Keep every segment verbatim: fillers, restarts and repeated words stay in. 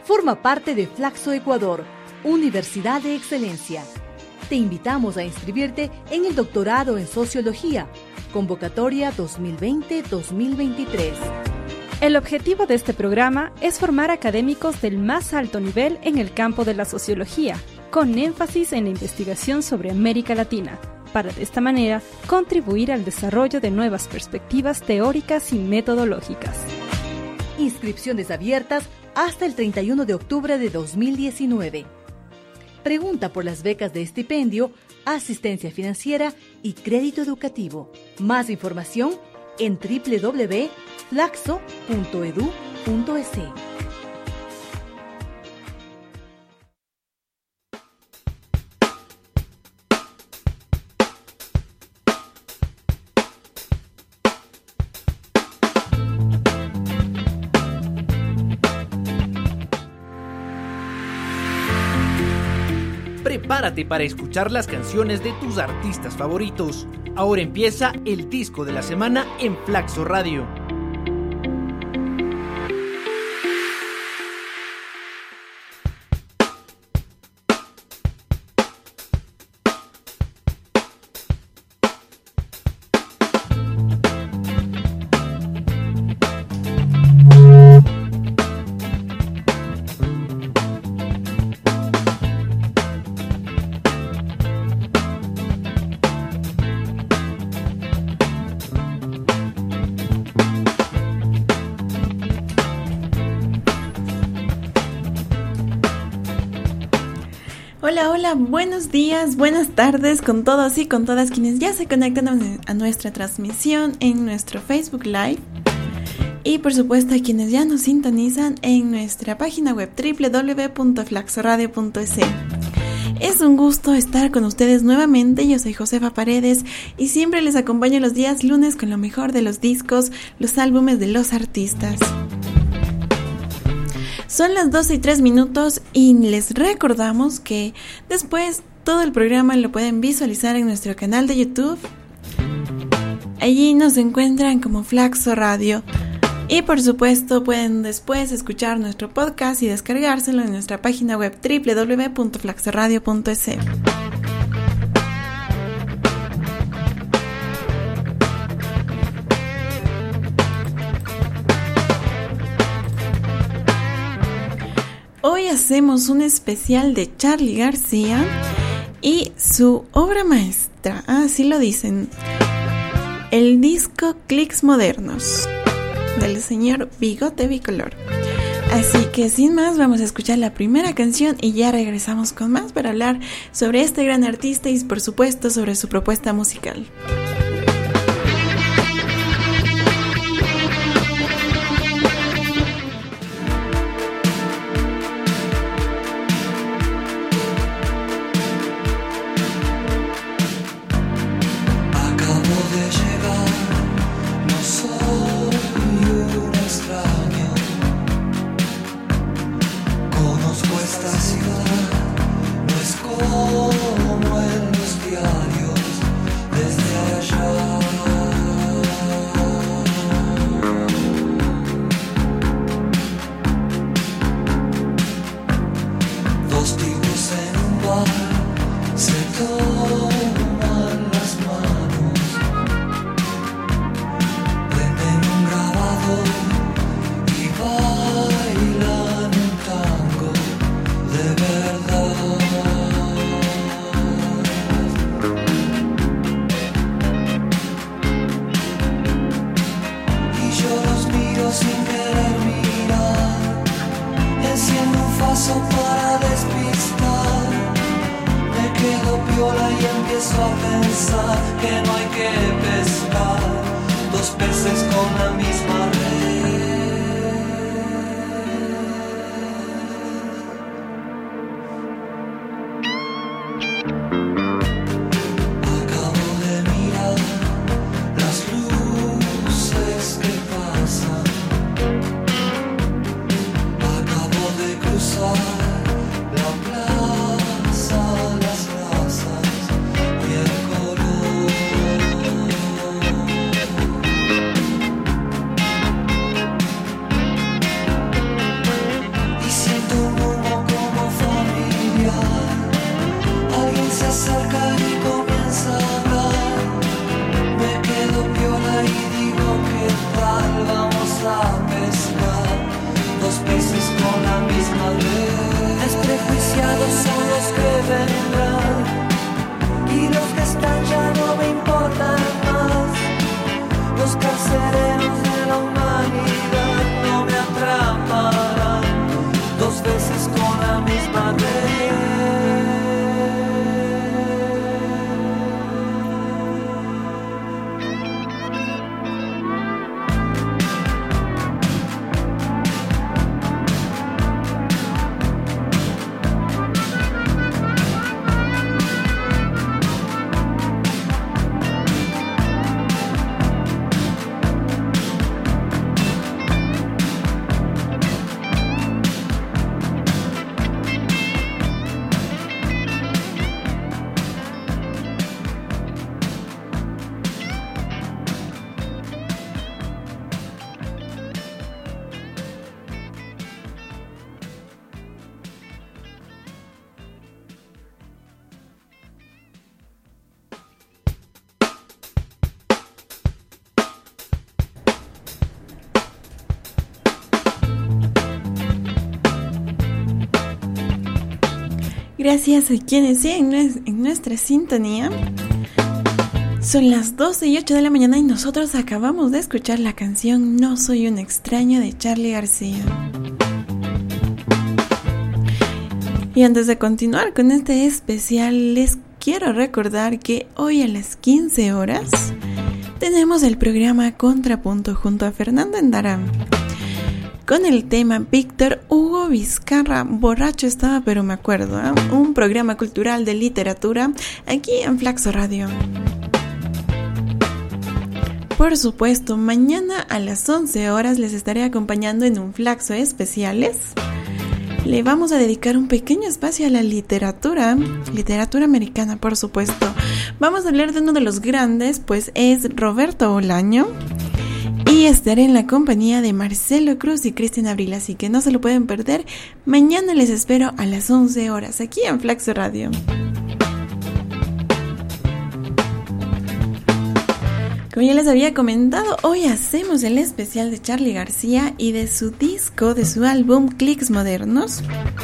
Forma parte de Flaxo Ecuador, Universidad de Excelencia. Te invitamos a inscribirte en el doctorado en Sociología, convocatoria dos mil veinte dos mil veintitrés. El objetivo de este programa es formar académicos del más alto nivel en el campo de la sociología, con énfasis en la investigación sobre América Latina, para de esta manera contribuir al desarrollo de nuevas perspectivas teóricas y metodológicas. Inscripciones abiertas hasta el treinta y uno de octubre de dos mil diecinueve. Pregunta por las becas de estipendio, asistencia financiera y crédito educativo. Más información en doble u doble u doble u punto flaxo punto edu punto es. Prepárate para escuchar las canciones de tus artistas favoritos. Ahora empieza el disco de la semana en Flaxo Radio. Hola, hola, buenos días, buenas tardes con todos y con todas quienes ya se conectan a nuestra transmisión en nuestro Facebook Live y por supuesto a quienes ya nos sintonizan en nuestra página web doble u doble u doble u punto flaxo radio punto es. Es un gusto estar con ustedes nuevamente. Yo soy Josefa Paredes y siempre les acompaño los días lunes con lo mejor de los discos, los álbumes de los artistas. Son las doce y tres minutos y les recordamos que después todo el programa lo pueden visualizar en nuestro canal de YouTube. Allí nos encuentran como Flaxo Radio. Y por supuesto pueden después escuchar nuestro podcast y descargárselo en nuestra página web doble u doble u doble u punto flaxo radio punto es. Hoy hacemos un especial de Charly García y su obra maestra, así lo dicen, el disco Clics Modernos del señor Bigote Bicolor. Así que sin más vamos a escuchar la primera canción y ya regresamos con más para hablar sobre este gran artista y por supuesto sobre su propuesta musical. Siento vendrán y los que están ya no me importan más. Los carceleros de la humanidad no me atraparán dos veces con la misma red. Gracias a quienes siguen en nuestra sintonía. Son las doce y ocho de la mañana y nosotros acabamos de escuchar la canción No Soy un Extraño de Charly García. Y antes de continuar con este especial, les quiero recordar que hoy a las quince horas tenemos el programa Contrapunto junto a Fernando Endara, con el tema Víctor Hugo Vizcarra, borracho estaba pero me acuerdo, ¿eh? Un programa cultural de literatura aquí en Flaxo Radio. Por supuesto, mañana a las once horas les estaré acompañando en un Flaxo Especiales. Le vamos a dedicar un pequeño espacio a la literatura, literatura americana, por supuesto. Vamos a hablar de uno de los grandes, pues es Roberto Bolaño. Y estaré en la compañía de Marcelo Cruz y Cristian Abril, así que no se lo pueden perder. Mañana les espero a las once horas aquí en Flaxo Radio. Como ya les había comentado, hoy hacemos el especial de Charly García y de su disco, de su álbum Clics Modernos.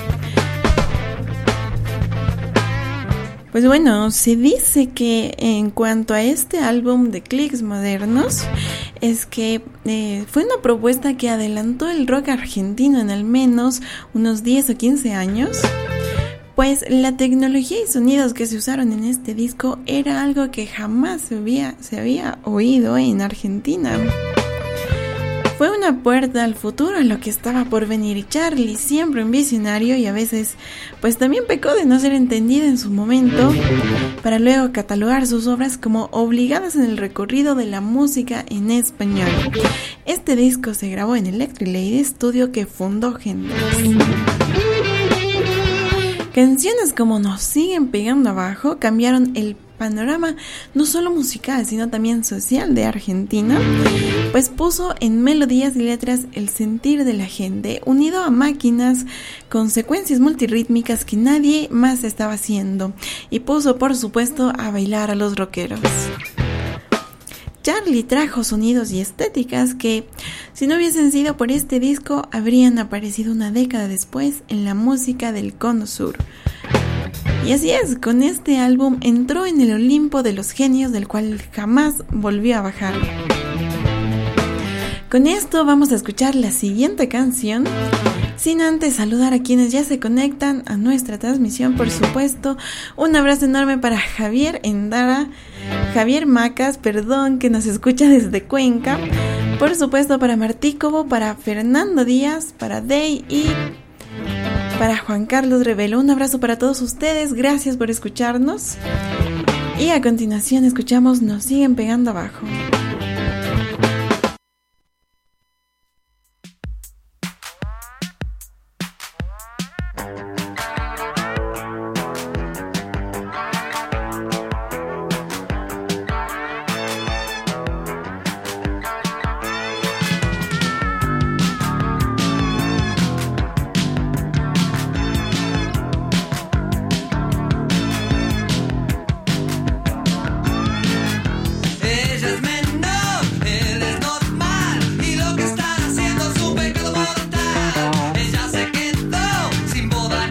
Pues bueno, se dice que en cuanto a este álbum de Clics Modernos, es que eh, fue una propuesta que adelantó el rock argentino en al menos unos diez o quince años, pues la tecnología y sonidos que se usaron en este disco era algo que jamás se había, se había oído en Argentina. Fue una puerta al futuro, a lo que estaba por venir, y Charly, siempre un visionario y a veces pues también pecó de no ser entendido en su momento, para luego catalogar sus obras como obligadas en el recorrido de la música en español. Este disco se grabó en Electric Lady, estudio que fundó Hendrix. Canciones como Nos Siguen Pegando Abajo cambiaron el panorama no solo musical, sino también social de Argentina, pues puso en melodías y letras el sentir de la gente, unido a máquinas con secuencias multirrítmicas que nadie más estaba haciendo, y puso por supuesto a bailar a los rockeros. Charly trajo sonidos y estéticas que, si no hubiesen sido por este disco, habrían aparecido una década después en la música del Cono Sur. Y así es, con este álbum entró en el Olimpo de los genios, del cual jamás volvió a bajar. Con esto vamos a escuchar la siguiente canción, sin antes saludar a quienes ya se conectan a nuestra transmisión, por supuesto. Un abrazo enorme para Javier Endara, Javier Macas, perdón, que nos escucha desde Cuenca. Por supuesto para Martí Cobo, para Fernando Díaz, para Dey y para Juan Carlos Revelo. Un abrazo para todos ustedes, gracias por escucharnos. Y a continuación escuchamos Nos Siguen Pegando Abajo. Sin boda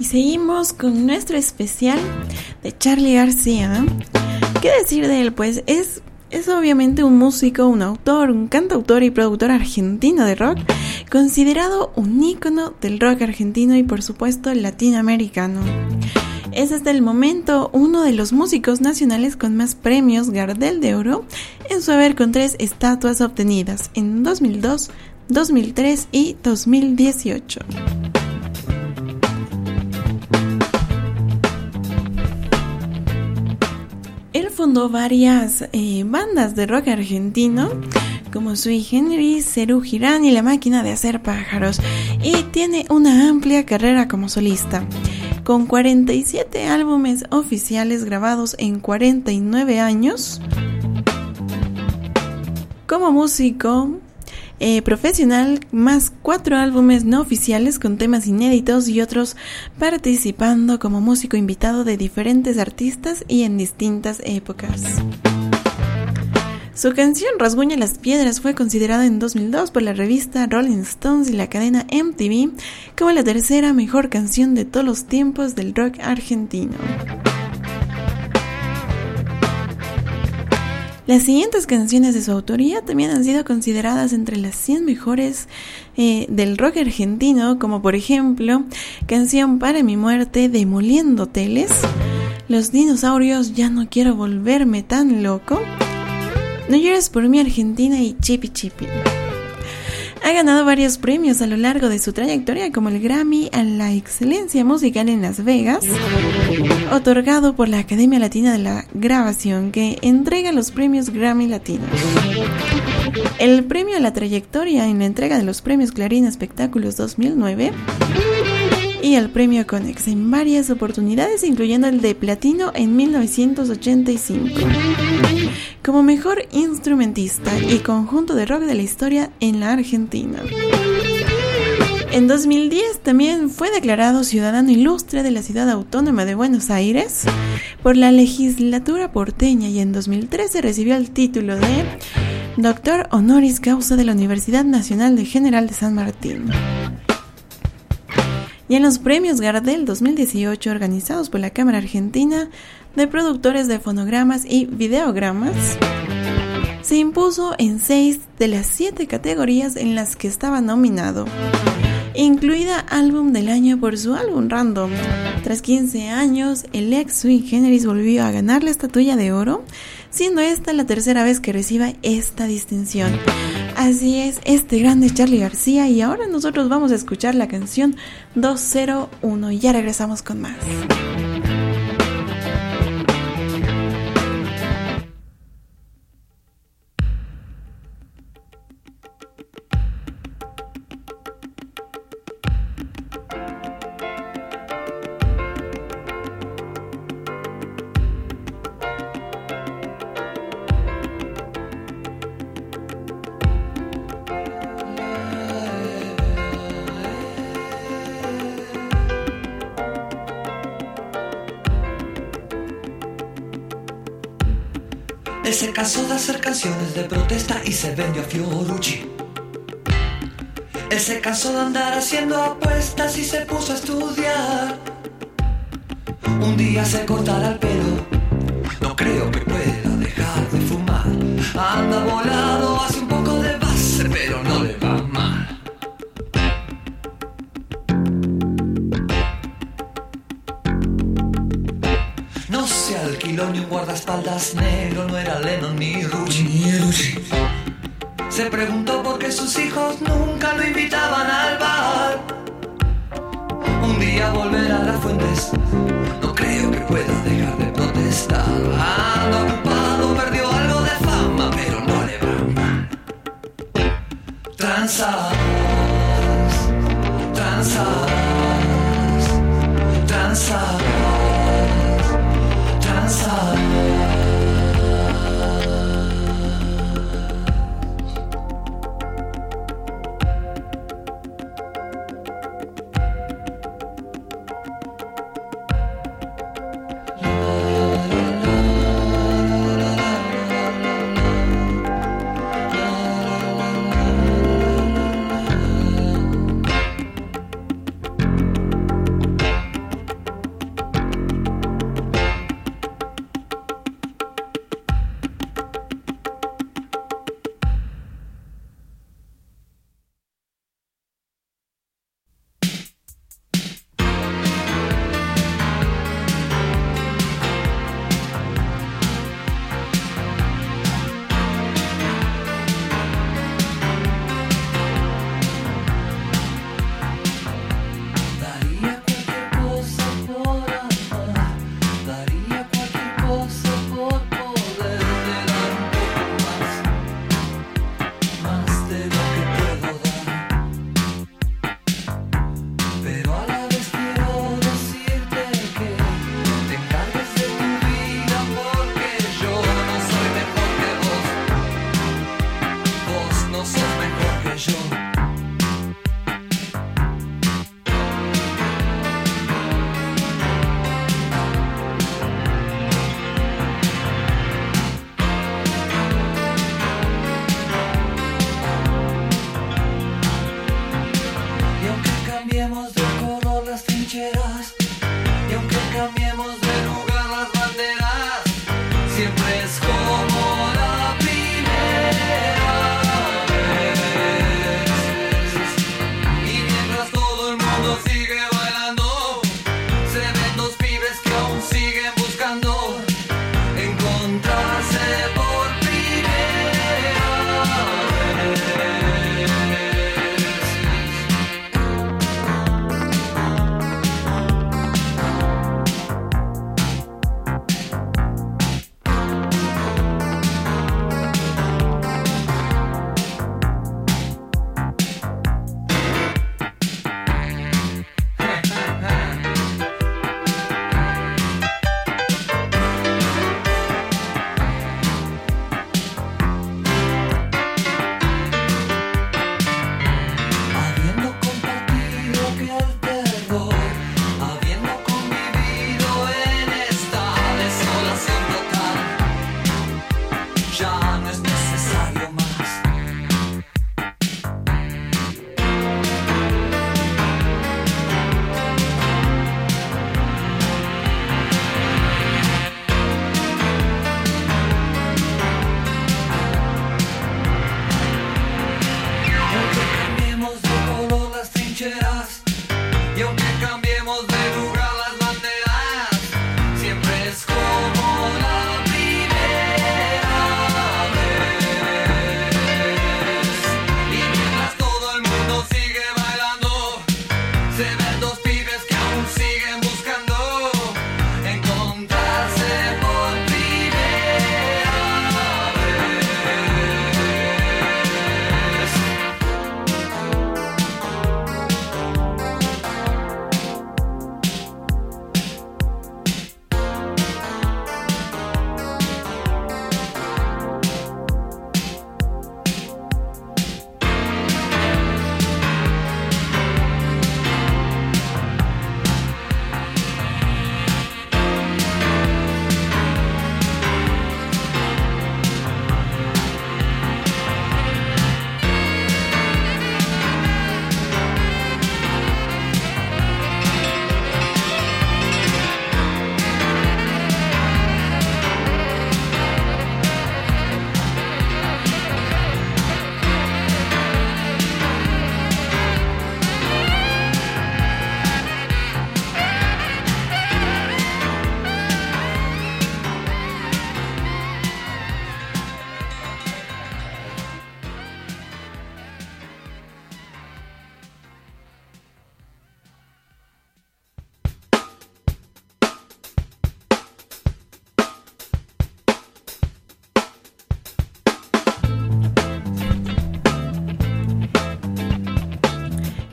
seguimos con nuestro especial de Charly García. ¿Qué decir de él? Pues es, es obviamente un músico, un autor, un cantautor y productor argentino de rock, considerado un ícono del rock argentino y por supuesto latinoamericano. Es hasta el momento uno de los músicos nacionales con más premios Gardel de Oro en su haber, con tres estatuas obtenidas en dos mil dos, dos mil tres y dos mil dieciocho. Él fundó varias eh, bandas de rock argentino, como Sui Generis, Serú Girán y La Máquina de Hacer Pájaros, y tiene una amplia carrera como solista, con cuarenta y siete álbumes oficiales grabados en cuarenta y nueve años. Como músico eh, profesional, más cuatro álbumes no oficiales con temas inéditos y otros participando como músico invitado de diferentes artistas y en distintas épocas. Su canción Rasguña las Piedras fue considerada en dos mil dos por la revista Rolling Stones y la cadena M T V como la tercera mejor canción de todos los tiempos del rock argentino. Las siguientes canciones de su autoría también han sido consideradas entre las cien mejores eh, del rock argentino, como por ejemplo Canción para mi muerte, Demoliendo Hoteles, Los dinosaurios, Ya no quiero volverme tan loco, No llores por mí Argentina y Chipi Chipi. Ha ganado varios premios a lo largo de su trayectoria, como el Grammy a la excelencia musical en Las Vegas, otorgado por la Academia Latina de la Grabación, que entrega los premios Grammy Latinos, el premio a la trayectoria en la entrega de los premios Clarín Espectáculos dos mil nueve y el premio Conex en varias oportunidades, incluyendo el de platino en mil novecientos ochenta y cinco, como mejor instrumentista y conjunto de rock de la historia en la Argentina. En dos mil diez también fue declarado ciudadano ilustre de la Ciudad Autónoma de Buenos Aires por la legislatura porteña, y en dos mil trece recibió el título de Doctor Honoris Causa de la Universidad Nacional de General de San Martín. Y en los premios Gardel dos mil dieciocho, organizados por la Cámara Argentina de Productores de Fonogramas y Videogramas, se impuso en seis de las siete categorías en las que estaba nominado, incluida Álbum del Año por su álbum Random. Tras quince años, el ex Sui Generis volvió a ganar la estatuilla de oro, siendo esta la tercera vez que reciba esta distinción. Así es, este grande Charly García, y ahora nosotros vamos a escuchar la canción dos cero uno y ya regresamos con más. Él se cansó de hacer canciones de protesta y se vendió a Fiorucci. Él se cansó de andar haciendo apuestas y se puso a estudiar. Un día se cortará el pelo, no creo que pueda dejar de fumar. Anda volado, hace un poco de base, pero no le va mal. No se alquiló ni un guardaespaldas negro, no era Lennon ni Rucci. Ni Rucci. Se preguntó por qué sus hijos nunca lo invitaban al bar. Un día volverá a las fuentes, no creo que pueda dejar de protestar. Anda ocupado, perdió algo de fama, pero no le va mal. Transas, transas, transas.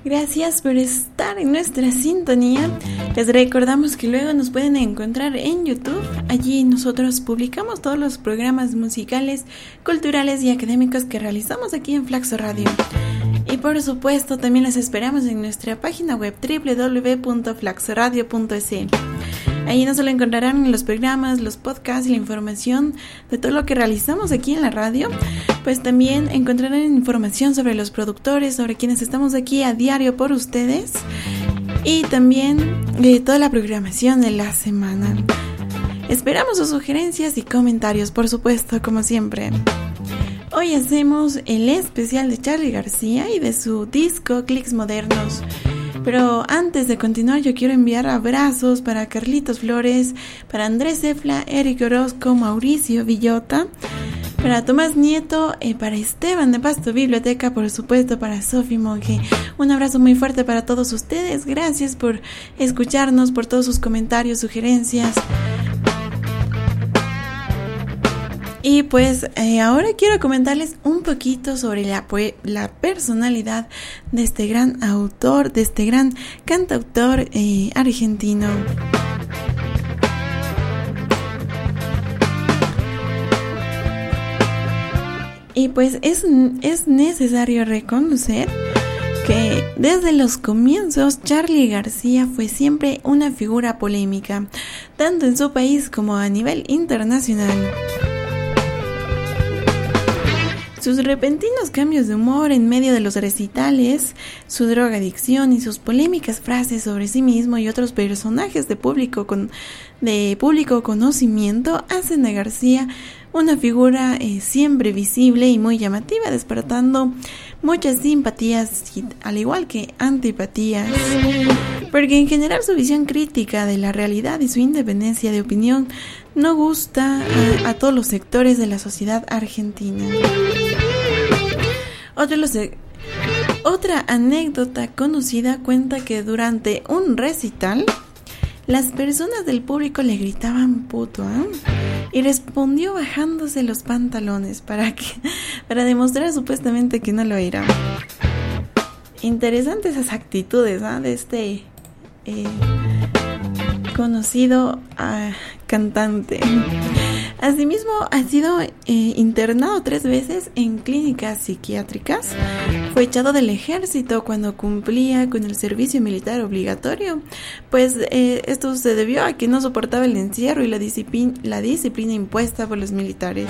Gracias por estar en nuestra sintonía. Les recordamos que luego nos pueden encontrar en YouTube. Allí nosotros publicamos todos los programas musicales, culturales y académicos que realizamos aquí en Flaxo Radio. Y por supuesto también les esperamos en nuestra página web doble u doble u doble u punto flaxoradio punto es. Ahí no solo encontrarán los programas, los podcasts y la información de todo lo que realizamos aquí en la radio, pues también encontrarán información sobre los productores, sobre quienes estamos aquí a diario por ustedes y también de toda la programación de la semana. Esperamos sus sugerencias y comentarios, por supuesto, como siempre. Hoy hacemos el especial de Charly García y de su disco Clics Modernos. Pero antes de continuar, yo quiero enviar abrazos para Carlitos Flores, para Andrés Efla, Eric Orozco, Mauricio Villota, para Tomás Nieto, eh, para Esteban de Pasto Biblioteca, por supuesto, para Sofi Monge. Un abrazo muy fuerte para todos ustedes. Gracias por escucharnos, por todos sus comentarios, sugerencias. Y pues eh, ahora quiero comentarles un poquito sobre la, la personalidad de este gran autor, de este gran cantautor eh, argentino. Y pues es, es necesario reconocer que desde los comienzos Charly García fue siempre una figura polémica, tanto en su país como a nivel internacional. Sus repentinos cambios de humor en medio de los recitales, su drogadicción y sus polémicas frases sobre sí mismo y otros personajes de público, con, de público conocimiento hacen de García una figura eh, siempre visible y muy llamativa, despertando muchas simpatías, al igual que antipatías, porque en general su visión crítica de la realidad y su independencia de opinión no gusta a, a todos los sectores de la sociedad argentina. Otro los, otra anécdota conocida cuenta que durante un recital las personas del público le gritaban puto, ¿eh? Y respondió bajándose los pantalones para que para demostrar supuestamente que no lo era. Interesantes esas actitudes, ¿eh? De este eh, conocido uh, cantante. Asimismo, ha sido eh, internado tres veces en clínicas psiquiátricas. Fue echado del ejército cuando cumplía con el servicio militar obligatorio, pues eh, esto se debió a que no soportaba el encierro y la disciplina, la disciplina impuesta por los militares.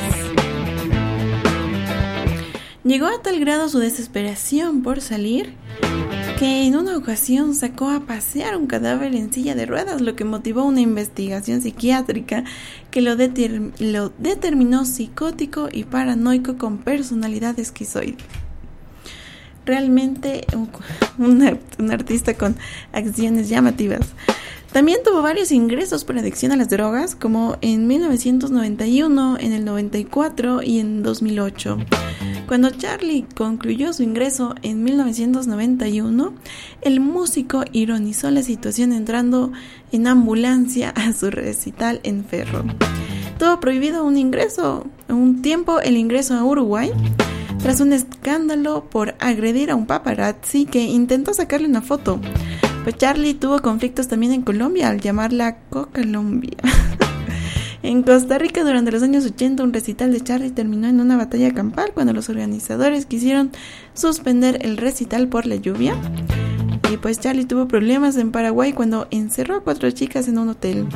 Llegó a tal grado su desesperación por salir que en una ocasión sacó a pasear un cadáver en silla de ruedas, lo que motivó una investigación psiquiátrica que lo, deter- lo determinó psicótico y paranoico con personalidad esquizoide. Realmente un, un, un artista con acciones llamativas. También tuvo varios ingresos por adicción a las drogas, como en mil novecientos noventa y uno, en el noventa y cuatro y en dos mil ocho. Cuando Charly concluyó su ingreso en mil novecientos noventa y uno, el músico ironizó la situación entrando en ambulancia a su recital en Ferro. Tuvo prohibido un ingreso, un tiempo el ingreso a Uruguay, tras un escándalo por agredir a un paparazzi que intentó sacarle una foto. Pues Charly tuvo conflictos también en Colombia al llamarla Cocolombia. En Costa Rica, durante los años ochenta, un recital de Charly terminó en una batalla campal cuando los organizadores quisieron suspender el recital por la lluvia. Y pues Charly tuvo problemas en Paraguay cuando encerró a cuatro chicas en un hotel.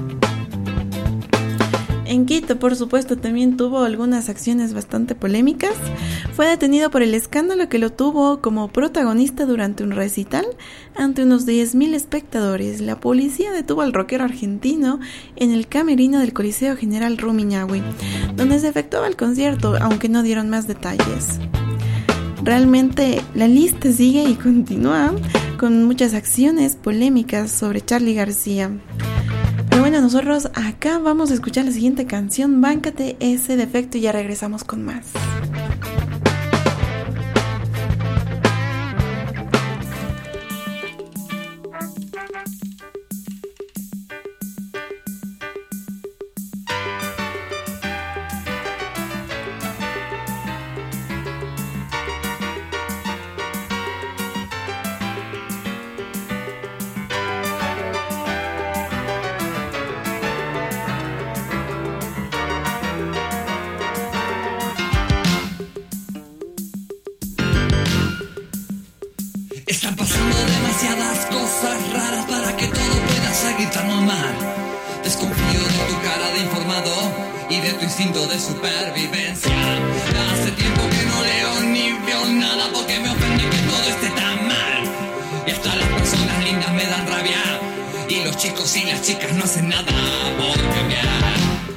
En Quito, por supuesto, también tuvo algunas acciones bastante polémicas. Fue detenido por el escándalo que lo tuvo como protagonista durante un recital ante unos diez mil espectadores. La policía detuvo al rockero argentino en el camerino del Coliseo General Rumiñahui, donde se efectuaba el concierto, aunque no dieron más detalles. Realmente la lista sigue y continúa con muchas acciones polémicas sobre Charly García. Pero bueno, nosotros acá vamos a escuchar la siguiente canción, Báncate ese defecto, y ya regresamos con más. instinto de supervivencia. Hace tiempo que no leo ni veo nada porque me ofende que todo esté tan mal. Y hasta las personas lindas me dan rabia. Y los chicos y las chicas no hacen nada por cambiar.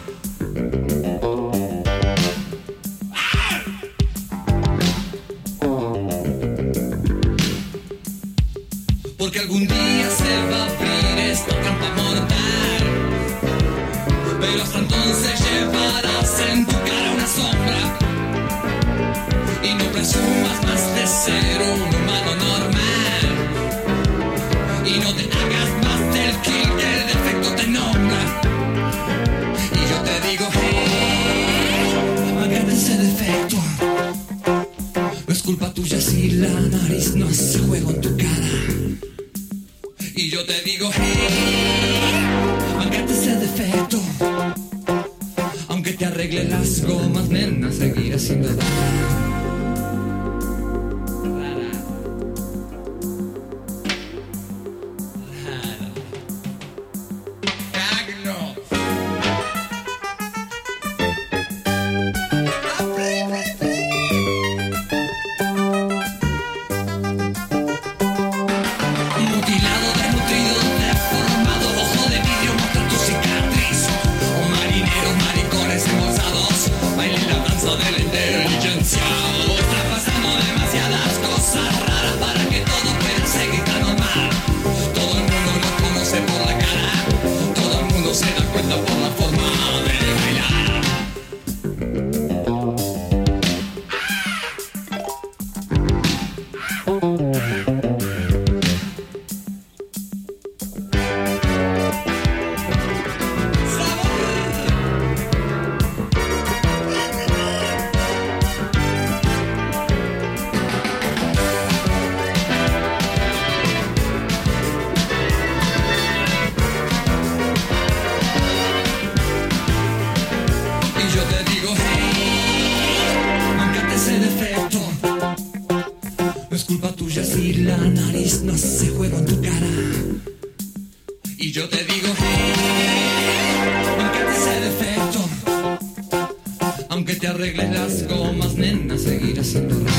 Porque algún día se va a abrir esta trampa mortal. Pero hasta entonces llevarás en tu cara una sombra. Y no presumas más de ser un humano normal. Y no te hagas más del kill que el defecto te nombra. Y yo te digo, hey, amagate ese defecto. No es culpa tuya si la nariz no hace juego en tu cara. Y yo te digo, hey, amagate ese defecto. Aunque te arregle las gomas, nena, seguirás siendo rara. Rara. Rara. Cagno. Mutilado, desnutrido, deformado, ojo de vidrio, muestra tu cicatriz. O marineros, maricones embolsados, bailen la danza de la inteligencia. Está pasando demasiadas cosas raras para que todo pueda seguir tan normal. Todo el mundo nos conoce por la cara, todo el mundo se da cuenta por la forma de bailar. Y yo te digo, hey, amagate ese defecto. No es culpa tuya si la nariz no hace juego en tu cara. Y yo te digo, hey, amagate ese defecto. Aunque te arregles las gomas, nena, seguirás siendo rara.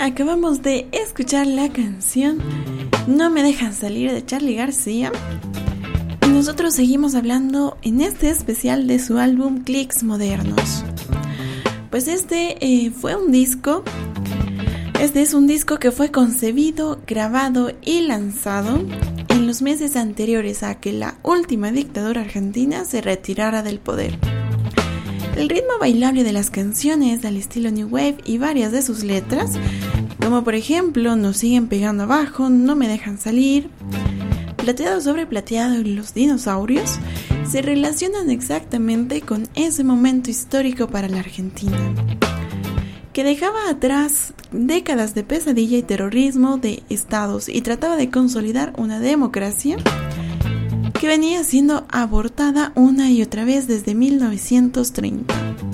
acabamos de escuchar la canción No me dejan salir de Charly García. Y nosotros seguimos hablando en este especial de su álbum Clics Modernos. Pues este eh, fue un disco, este es un disco que fue concebido, grabado y lanzado en los meses anteriores a que la última dictadura argentina se retirara del poder. El ritmo bailable de las canciones al estilo New Wave y varias de sus letras, como por ejemplo Nos siguen pegando abajo, No me dejan salir, Plateado sobre plateado y Los dinosaurios, se relacionan exactamente con ese momento histórico para la Argentina, que dejaba atrás décadas de pesadilla y terrorismo de estados y trataba de consolidar una democracia que venía siendo abortada una y otra vez desde mil novecientos treinta.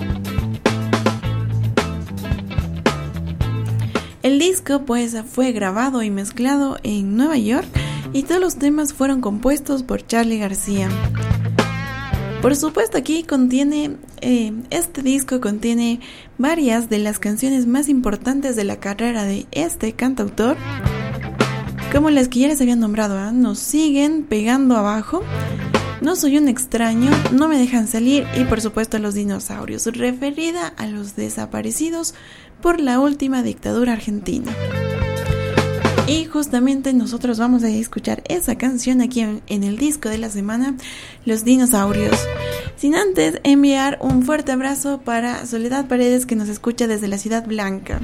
El disco pues fue grabado y mezclado en Nueva York y todos los temas fueron compuestos por Charly García. Por supuesto, aquí contiene, eh, este disco contiene varias de las canciones más importantes de la carrera de este cantautor, como las que ya les había nombrado, ¿eh? Nos siguen pegando abajo, No soy un extraño, No me dejan salir y por supuesto Los dinosaurios, referida a los desaparecidos por la última dictadura argentina. Y justamente nosotros vamos a escuchar esa canción aquí en, en el disco de la semana, Los dinosaurios. Sin antes enviar un fuerte abrazo para Soledad Paredes, que nos escucha desde la Ciudad Blanca.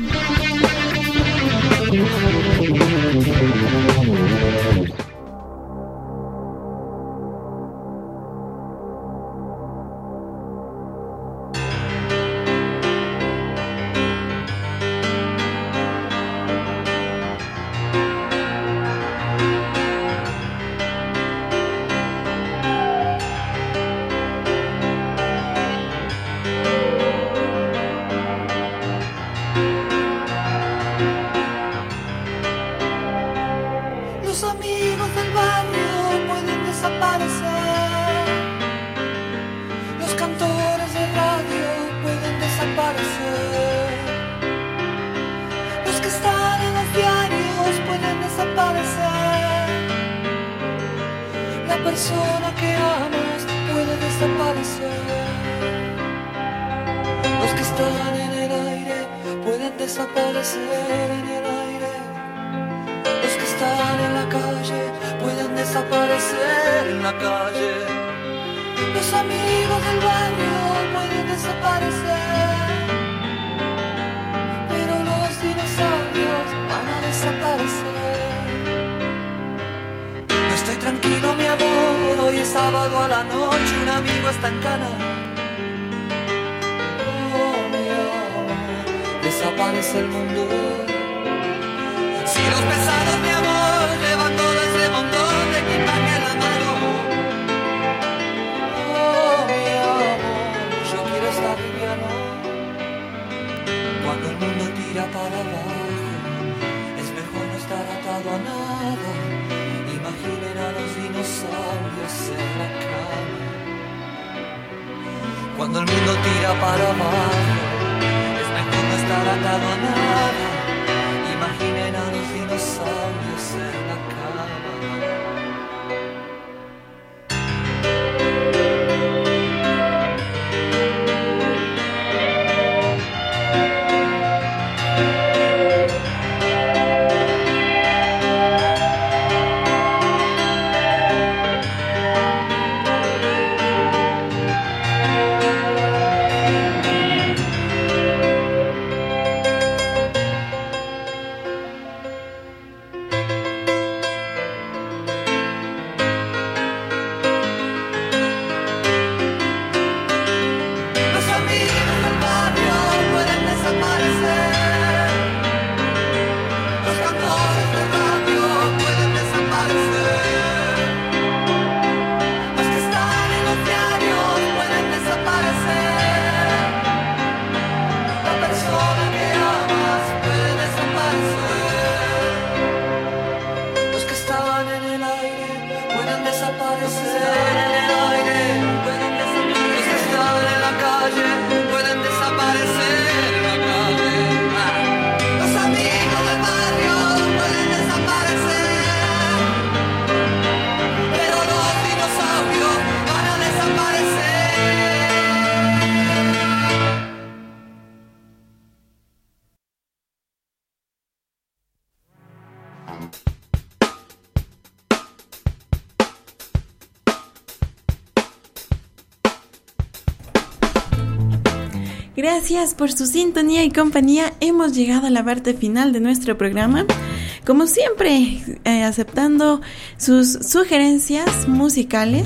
Gracias por su sintonía y compañía. Hemos llegado a la parte final de nuestro programa. Como siempre, eh, aceptando sus sugerencias musicales.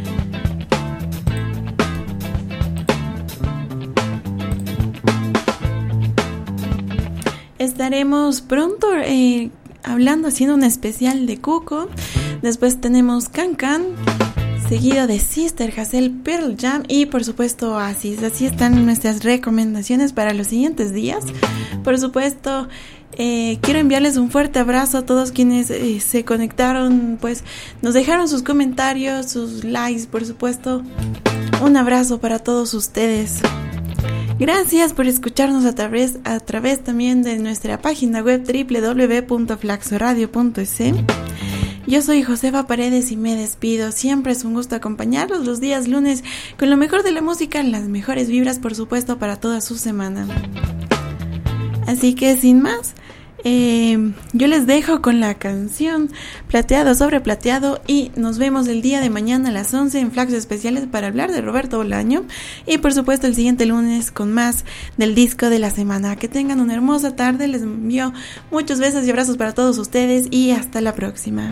Estaremos pronto eh, hablando, haciendo un especial de Cuco. Después tenemos Can Can, seguido de Sister Hazel, Pearl Jam y por supuesto Oasis. Así están nuestras recomendaciones para los siguientes días. Por supuesto, eh, quiero enviarles un fuerte abrazo a todos quienes eh, se conectaron, pues nos dejaron sus comentarios, sus likes, por supuesto. Un abrazo para todos ustedes. Gracias por escucharnos a través, a través también de nuestra página web doble u doble u doble u punto flaxoradio punto es. Yo soy Josefa Paredes y me despido. Siempre es un gusto acompañarlos los días lunes con lo mejor de la música, las mejores vibras, por supuesto, para toda su semana. Así que sin más, eh, yo les dejo con la canción Plateado sobre Plateado y nos vemos el día de mañana a las once en Flaxo Especiales para hablar de Roberto Bolaño y por supuesto el siguiente lunes con más del disco de la semana. Que tengan una hermosa tarde, les envío muchos besos y abrazos para todos ustedes y hasta la próxima.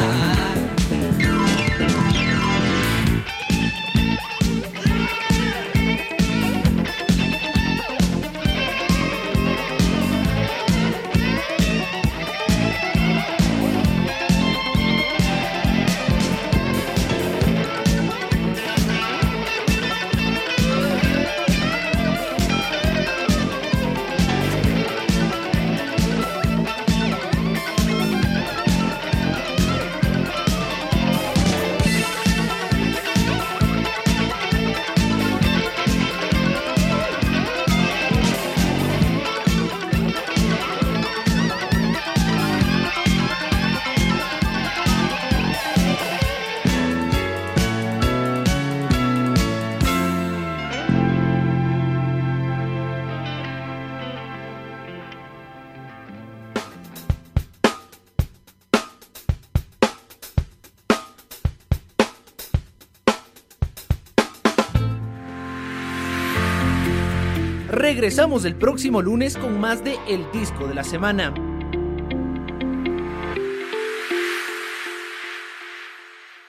Regresamos el próximo lunes con más de El Disco de la Semana.